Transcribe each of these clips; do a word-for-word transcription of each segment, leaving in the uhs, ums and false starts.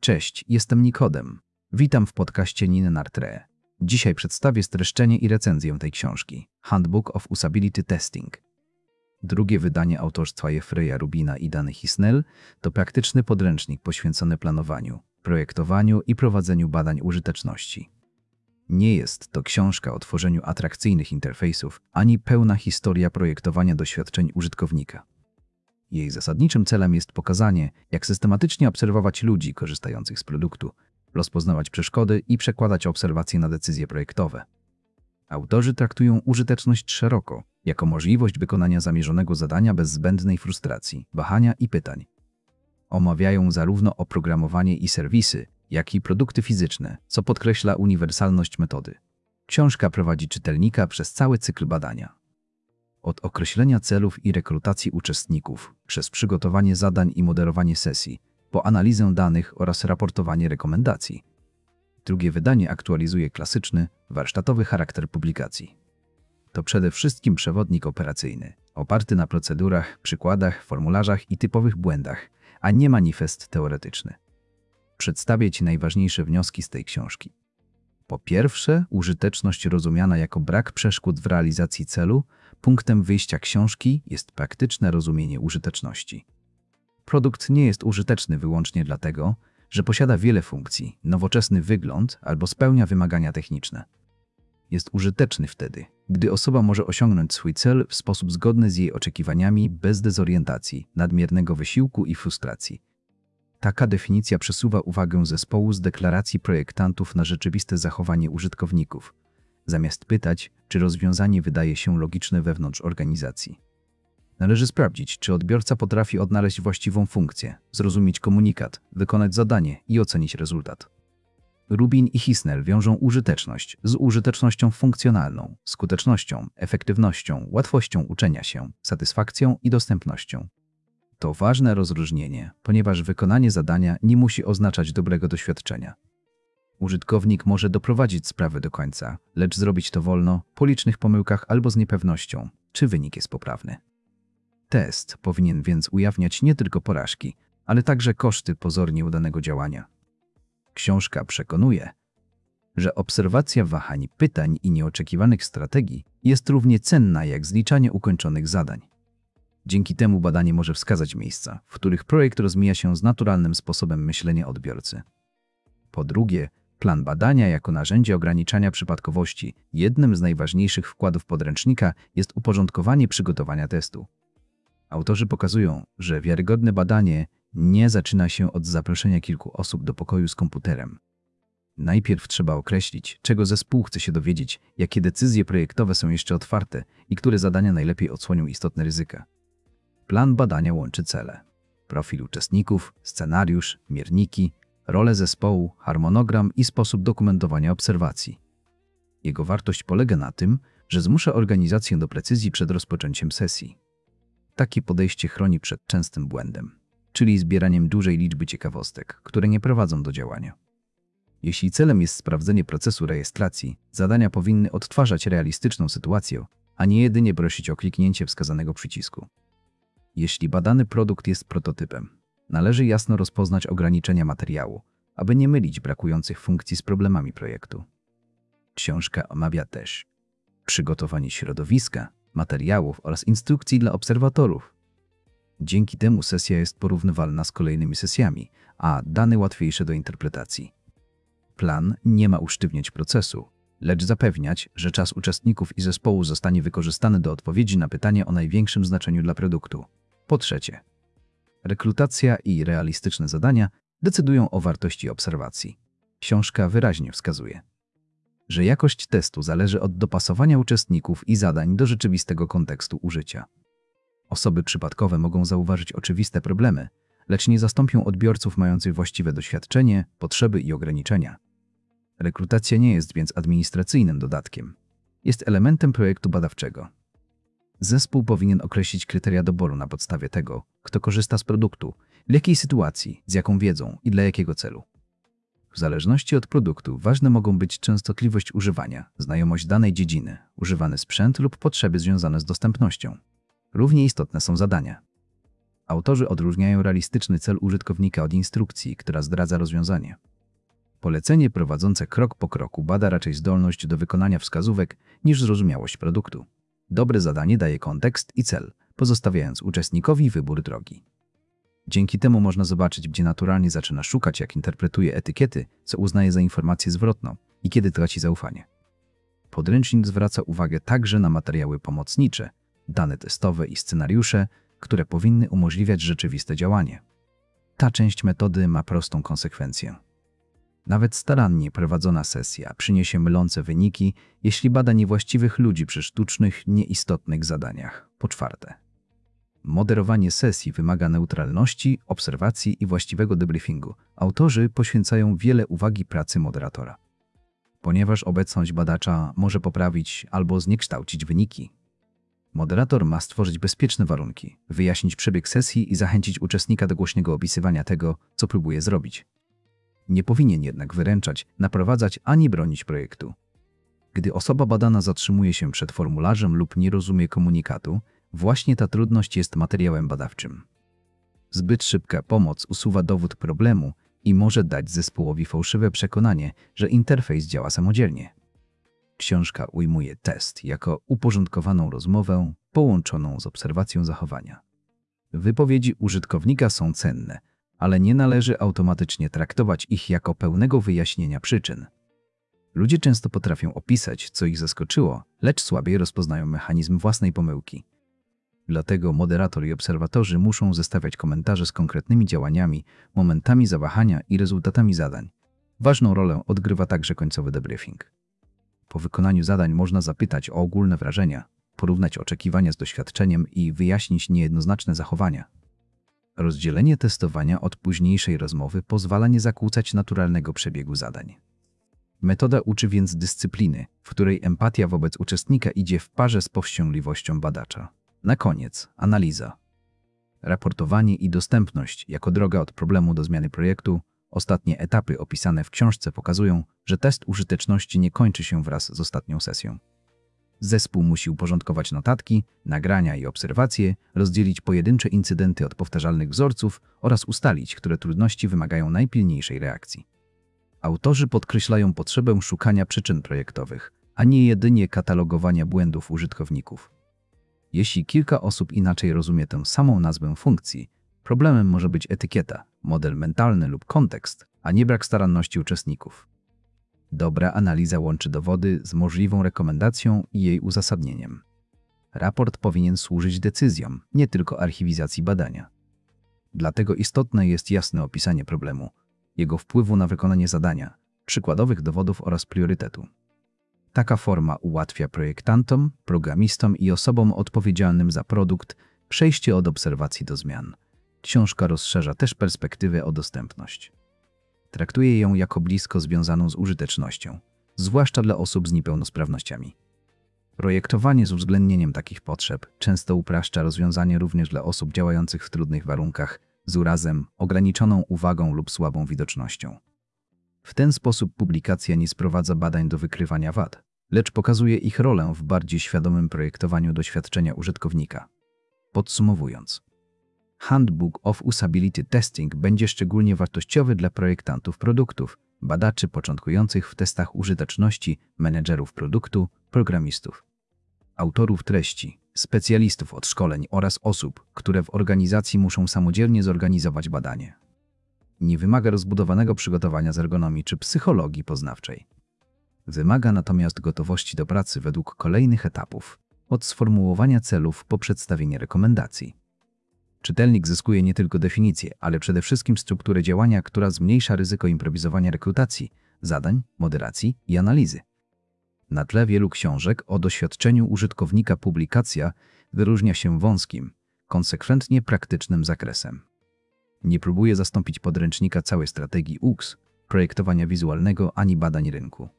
Cześć, jestem Nikodem. Witam w podcaście Ninenartre. Dzisiaj przedstawię streszczenie i recenzję tej książki. Handbook of Usability Testing. Drugie wydanie autorstwa Jeffreya Rubina i Dany Hisnell to praktyczny podręcznik poświęcony planowaniu, projektowaniu i prowadzeniu badań użyteczności. Nie jest to książka o tworzeniu atrakcyjnych interfejsów, ani pełna historia projektowania doświadczeń użytkownika. Jej zasadniczym celem jest pokazanie, jak systematycznie obserwować ludzi korzystających z produktu, rozpoznawać przeszkody i przekładać obserwacje na decyzje projektowe. Autorzy traktują użyteczność szeroko, jako możliwość wykonania zamierzonego zadania bez zbędnej frustracji, wahania i pytań. Omawiają zarówno oprogramowanie i serwisy, jak i produkty fizyczne, co podkreśla uniwersalność metody. Książka prowadzi czytelnika przez cały cykl badania. Od określenia celów i rekrutacji uczestników, przez przygotowanie zadań i moderowanie sesji, po analizę danych oraz raportowanie rekomendacji. Drugie wydanie aktualizuje klasyczny, warsztatowy charakter publikacji. To przede wszystkim przewodnik operacyjny, oparty na procedurach, przykładach, formularzach i typowych błędach, a nie manifest teoretyczny. Przedstawię Ci najważniejsze wnioski z tej książki. Po pierwsze, użyteczność rozumiana jako brak przeszkód w realizacji celu. Punktem wyjścia książki jest praktyczne rozumienie użyteczności. Produkt nie jest użyteczny wyłącznie dlatego, że posiada wiele funkcji, nowoczesny wygląd albo spełnia wymagania techniczne. Jest użyteczny wtedy, gdy osoba może osiągnąć swój cel w sposób zgodny z jej oczekiwaniami bez dezorientacji, nadmiernego wysiłku i frustracji. Taka definicja przesuwa uwagę zespołu z deklaracji projektantów na rzeczywiste zachowanie użytkowników, zamiast pytać, czy rozwiązanie wydaje się logiczne wewnątrz organizacji. Należy sprawdzić, czy odbiorca potrafi odnaleźć właściwą funkcję, zrozumieć komunikat, wykonać zadanie i ocenić rezultat. Rubin i Hisnell wiążą użyteczność z użytecznością funkcjonalną, skutecznością, efektywnością, łatwością uczenia się, satysfakcją i dostępnością. To ważne rozróżnienie, ponieważ wykonanie zadania nie musi oznaczać dobrego doświadczenia. Użytkownik może doprowadzić sprawę do końca, lecz zrobić to wolno, po licznych pomyłkach albo z niepewnością, czy wynik jest poprawny. Test powinien więc ujawniać nie tylko porażki, ale także koszty pozornie udanego działania. Książka przekonuje, że obserwacja wahań, pytań i nieoczekiwanych strategii jest równie cenna jak zliczanie ukończonych zadań. Dzięki temu badanie może wskazać miejsca, w których projekt rozmija się z naturalnym sposobem myślenia odbiorcy. Po drugie, plan badania jako narzędzie ograniczania przypadkowości. Jednym z najważniejszych wkładów podręcznika jest uporządkowanie przygotowania testu. Autorzy pokazują, że wiarygodne badanie nie zaczyna się od zaproszenia kilku osób do pokoju z komputerem. Najpierw trzeba określić, czego zespół chce się dowiedzieć, jakie decyzje projektowe są jeszcze otwarte i które zadania najlepiej odsłonią istotne ryzyka. Plan badania łączy cele, profil uczestników, scenariusz, mierniki, rolę zespołu, harmonogram i sposób dokumentowania obserwacji. Jego wartość polega na tym, że zmusza organizację do precyzji przed rozpoczęciem sesji. Takie podejście chroni przed częstym błędem, czyli zbieraniem dużej liczby ciekawostek, które nie prowadzą do działania. Jeśli celem jest sprawdzenie procesu rejestracji, zadania powinny odtwarzać realistyczną sytuację, a nie jedynie prosić o kliknięcie wskazanego przycisku. Jeśli badany produkt jest prototypem, należy jasno rozpoznać ograniczenia materiału, aby nie mylić brakujących funkcji z problemami projektu. Książka omawia też przygotowanie środowiska, materiałów oraz instrukcji dla obserwatorów. Dzięki temu sesja jest porównywalna z kolejnymi sesjami, a dane łatwiejsze do interpretacji. Plan nie ma usztywniać procesu, lecz zapewniać, że czas uczestników i zespołu zostanie wykorzystany do odpowiedzi na pytanie o największym znaczeniu dla produktu. Po trzecie, rekrutacja i realistyczne zadania decydują o wartości obserwacji. Książka wyraźnie wskazuje, że jakość testu zależy od dopasowania uczestników i zadań do rzeczywistego kontekstu użycia. Osoby przypadkowe mogą zauważyć oczywiste problemy, lecz nie zastąpią odbiorców mających właściwe doświadczenie, potrzeby i ograniczenia. Rekrutacja nie jest więc administracyjnym dodatkiem. Jest elementem projektu badawczego. Zespół powinien określić kryteria doboru na podstawie tego, kto korzysta z produktu, w jakiej sytuacji, z jaką wiedzą i dla jakiego celu. W zależności od produktu ważne mogą być częstotliwość używania, znajomość danej dziedziny, używany sprzęt lub potrzeby związane z dostępnością. Równie istotne są zadania. Autorzy odróżniają realistyczny cel użytkownika od instrukcji, która zdradza rozwiązanie. Polecenie prowadzące krok po kroku bada raczej zdolność do wykonania wskazówek niż zrozumiałość produktu. Dobre zadanie daje kontekst i cel, pozostawiając uczestnikowi wybór drogi. Dzięki temu można zobaczyć, gdzie naturalnie zaczyna szukać, jak interpretuje etykiety, co uznaje za informację zwrotną i kiedy traci zaufanie. Podręcznik zwraca uwagę także na materiały pomocnicze, dane testowe i scenariusze, które powinny umożliwiać rzeczywiste działanie. Ta część metody ma prostą konsekwencję. Nawet starannie prowadzona sesja przyniesie mylące wyniki, jeśli bada niewłaściwych ludzi przy sztucznych, nieistotnych zadaniach. Po czwarte, moderowanie sesji wymaga neutralności, obserwacji i właściwego debriefingu. Autorzy poświęcają wiele uwagi pracy moderatora, ponieważ obecność badacza może poprawić albo zniekształcić wyniki. Moderator ma stworzyć bezpieczne warunki, wyjaśnić przebieg sesji i zachęcić uczestnika do głośnego opisywania tego, co próbuje zrobić. Nie powinien jednak wyręczać, naprowadzać ani bronić projektu. Gdy osoba badana zatrzymuje się przed formularzem lub nie rozumie komunikatu, właśnie ta trudność jest materiałem badawczym. Zbyt szybka pomoc usuwa dowód problemu i może dać zespołowi fałszywe przekonanie, że interfejs działa samodzielnie. Książka ujmuje test jako uporządkowaną rozmowę połączoną z obserwacją zachowania. Wypowiedzi użytkownika są cenne, ale nie należy automatycznie traktować ich jako pełnego wyjaśnienia przyczyn. Ludzie często potrafią opisać, co ich zaskoczyło, lecz słabiej rozpoznają mechanizm własnej pomyłki. Dlatego moderator i obserwatorzy muszą zestawiać komentarze z konkretnymi działaniami, momentami zawahania i rezultatami zadań. Ważną rolę odgrywa także końcowy debriefing. Po wykonaniu zadań można zapytać o ogólne wrażenia, porównać oczekiwania z doświadczeniem i wyjaśnić niejednoznaczne zachowania. Rozdzielenie testowania od późniejszej rozmowy pozwala nie zakłócać naturalnego przebiegu zadań. Metoda uczy więc dyscypliny, w której empatia wobec uczestnika idzie w parze z powściągliwością badacza. Na koniec analiza. Raportowanie i dostępność jako droga od problemu do zmiany projektu. Ostatnie etapy opisane w książce pokazują, że test użyteczności nie kończy się wraz z ostatnią sesją. Zespół musi uporządkować notatki, nagrania i obserwacje, rozdzielić pojedyncze incydenty od powtarzalnych wzorców oraz ustalić, które trudności wymagają najpilniejszej reakcji. Autorzy podkreślają potrzebę szukania przyczyn projektowych, a nie jedynie katalogowania błędów użytkowników. Jeśli kilka osób inaczej rozumie tę samą nazwę funkcji, problemem może być etykieta, model mentalny lub kontekst, a nie brak staranności uczestników. Dobra analiza łączy dowody z możliwą rekomendacją i jej uzasadnieniem. Raport powinien służyć decyzjom, nie tylko archiwizacji badania. Dlatego istotne jest jasne opisanie problemu, jego wpływu na wykonanie zadania, przykładowych dowodów oraz priorytetu. Taka forma ułatwia projektantom, programistom i osobom odpowiedzialnym za produkt przejście od obserwacji do zmian. Książka rozszerza też perspektywę o dostępność. Traktuje ją jako blisko związaną z użytecznością, zwłaszcza dla osób z niepełnosprawnościami. Projektowanie z uwzględnieniem takich potrzeb często upraszcza rozwiązanie również dla osób działających w trudnych warunkach, z urazem, ograniczoną uwagą lub słabą widocznością. W ten sposób publikacja nie sprowadza badań do wykrywania wad, lecz pokazuje ich rolę w bardziej świadomym projektowaniu doświadczenia użytkownika. Podsumowując, Handbook of Usability Testing będzie szczególnie wartościowy dla projektantów produktów, badaczy początkujących w testach użyteczności, menedżerów produktu, programistów, autorów treści, specjalistów od szkoleń oraz osób, które w organizacji muszą samodzielnie zorganizować badanie. Nie wymaga rozbudowanego przygotowania z ergonomii czy psychologii poznawczej. Wymaga natomiast gotowości do pracy według kolejnych etapów, od sformułowania celów po przedstawienie rekomendacji. Czytelnik zyskuje nie tylko definicję, ale przede wszystkim strukturę działania, która zmniejsza ryzyko improwizowania rekrutacji, zadań, moderacji i analizy. Na tle wielu książek o doświadczeniu użytkownika publikacja wyróżnia się wąskim, konsekwentnie praktycznym zakresem. Nie próbuje zastąpić podręcznika całej strategii U X, projektowania wizualnego ani badań rynku.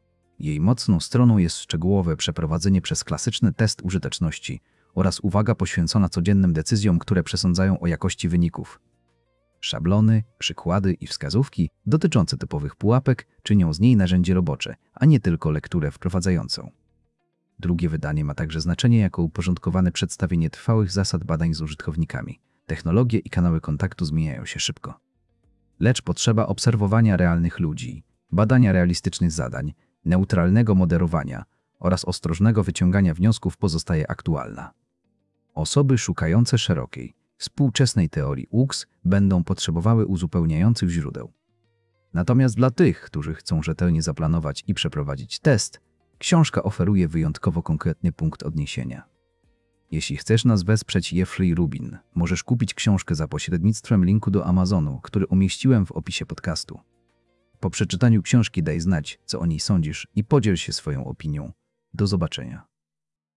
Jej mocną stroną jest szczegółowe przeprowadzenie przez klasyczny test użyteczności oraz uwaga poświęcona codziennym decyzjom, które przesądzają o jakości wyników. Szablony, przykłady i wskazówki dotyczące typowych pułapek czynią z niej narzędzie robocze, a nie tylko lekturę wprowadzającą. Drugie wydanie ma także znaczenie jako uporządkowane przedstawienie trwałych zasad badań z użytkownikami. Technologie i kanały kontaktu zmieniają się szybko. Lecz potrzeba obserwowania realnych ludzi, badania realistycznych zadań, neutralnego moderowania oraz ostrożnego wyciągania wniosków pozostaje aktualna. Osoby szukające szerokiej, współczesnej teorii U X będą potrzebowały uzupełniających źródeł. Natomiast dla tych, którzy chcą rzetelnie zaplanować i przeprowadzić test, książka oferuje wyjątkowo konkretny punkt odniesienia. Jeśli chcesz nas wesprzeć Jeffrey Rubin, możesz kupić książkę za pośrednictwem linku do Amazonu, który umieściłem w opisie podcastu. Po przeczytaniu książki daj znać, co o niej sądzisz i podziel się swoją opinią. Do zobaczenia.